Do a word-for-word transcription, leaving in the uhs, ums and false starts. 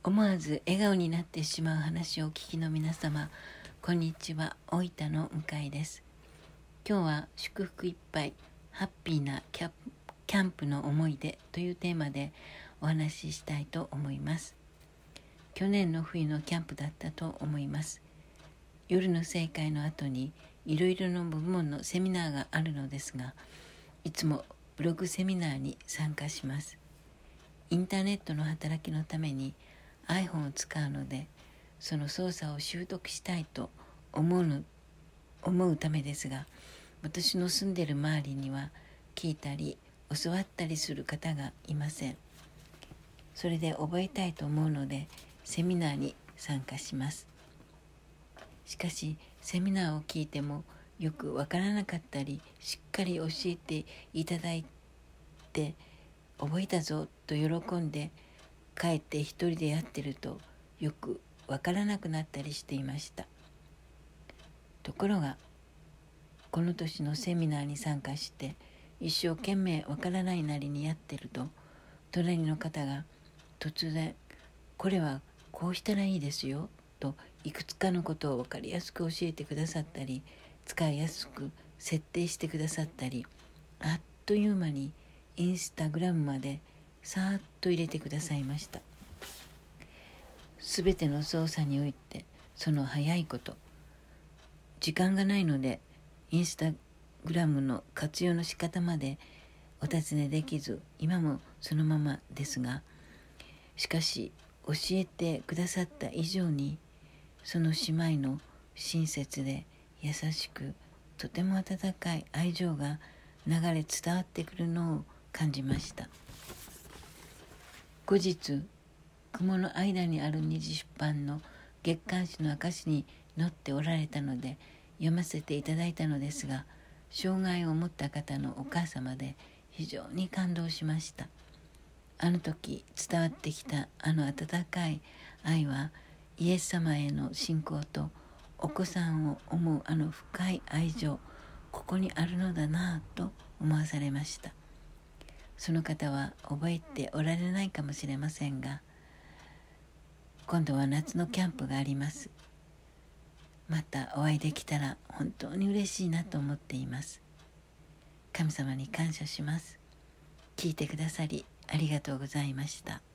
思わず笑顔になってしまう話をお聞きの皆様、こんにちは。大分の向井です。今日は祝福いっぱいハッピーなキャキャンプの思い出というテーマでお話ししたいと思います。去年の冬のキャンプだったと思います。夜の盛会の後にいろいろな部門のセミナーがあるのですが、いつもブログセミナーに参加します。インターネットの働きのために iPhone を使うので、その操作を習得したいと思うの思うためですが、私の住んでいる周りには聞いたり教わったりする方がいません。それで覚えたいと思うのでセミナーに参加します。しかしセミナーを聞いてもよくわからなかったり、しっかり教えていただいて覚えたぞと喜んで帰って一人でやってるとよくわからなくなったりしていました。ところがこの年のセミナーに参加して一生懸命わからないなりにやってると、隣の方が突然これはこうしたらいいですよといくつかのことを分かりやすく教えてくださったり、使いやすく設定してくださったり、あっという間にインスタグラムまでさーっと入れてくださいました。すべての操作においてその早いこと、時間がないのでインスタグラムの活用の仕方までお尋ねできず、今もそのままですが、しかし教えてくださった以上にその姉妹の親切で優しく、とても温かい愛情が流れ伝わってくるのを感じました。後日、雲の間にある二次出版の月刊誌の証に載っておられたので読ませていただいたのですが、障害を持った方のお母様で非常に感動しました。あの時伝わってきたあの温かい愛は、イエス様への信仰とお子さんを思うあの深い愛情、ここにあるのだなぁと思わされました。その方は覚えておられないかもしれませんが、今度は夏のキャンプがあります。またお会いできたら本当に嬉しいなと思っています。神様に感謝します。聞いてくださりありがとうございました。